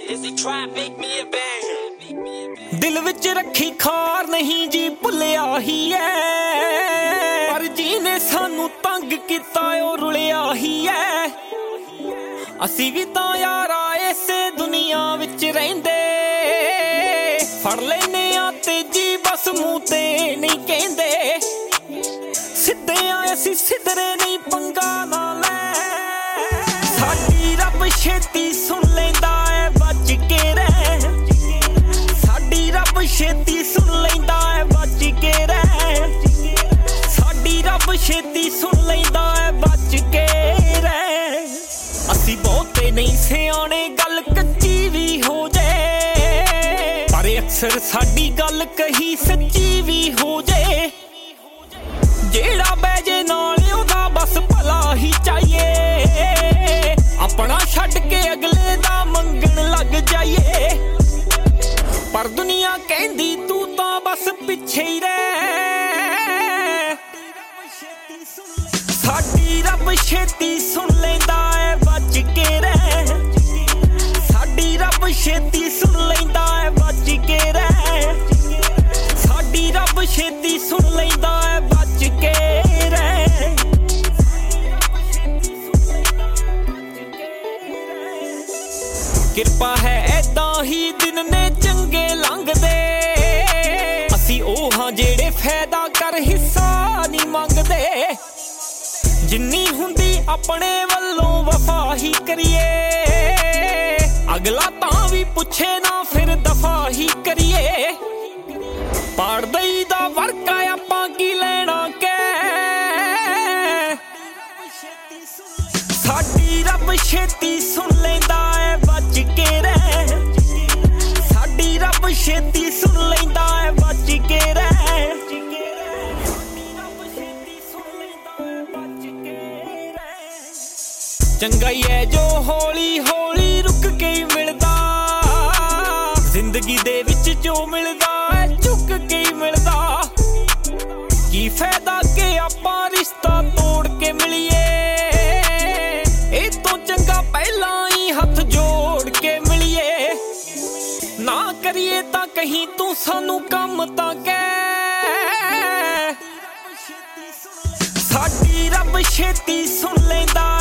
दिल विच रखी खार नहीं जी भुलिया ही है, पर जीने सानू तंग किता ओ रुलिया ही है। असी भी तां यारा इसे दुनिया विच रहिंदे, फड़ लैने आ तेजी बस मूंह ते नहीं कहंदे। सिद्धे आ असी सिद्धरे नहीं पंगा ना ले, साडी रब छेती सुन लैंदा है बच के रह। साडी रब छेती सुन लैंदा है बच के रह। साडी रब छेती सुन लैंदा है बच के रह। असी बहुते नहीं सियाने गल कच्ची भी हो जाए, पर अक्सर साडी गल कही सच्ची भी हो जाए। जेड़ा बैजे नाल ओदा बस भला ही चाहिए, अपना छड्ड के अगले दा मंगण लग जाइए। पर दुनिया कहंदी तू तां बस पिछे ही रह। साडी रब छेती सुन लैंदा है बच के रह। साडी रब छेती सुन लैंदा है बच के रह। साडी रब छेती सुन लैंदा है बच के रह। किरपा है ऐदां ही दिन ने चंगे लंघदे, असी ओह हां जेड़े फायदा कर हिस्सा नहीं मंगदे। जिन्नी हुंदी अपने वल्लों वफा ही करिए, अगला तां भी पुछे ना फिर दफा ही करिए। पाड़ दई दा वर्क आया आपां की लेना कै, साडी रब छेती सुन लैंदा है बच के रह। साडी रब छेती सुन लैंदा है बच के रह। चंगा ही है जो हौली हौली रुक के ही मिलदा, जिंदगी दे विच जो मिलदा है झुक के ही मिलदा। की फायदा के आपां रिश्ता तोड़ के मिलिए, ए तो चंगा पहला ही हथ जोड़ के मिलिए। ना करिए तां कहीं तू सानू कम तां कह। साडी रब छेती सुन लैंदा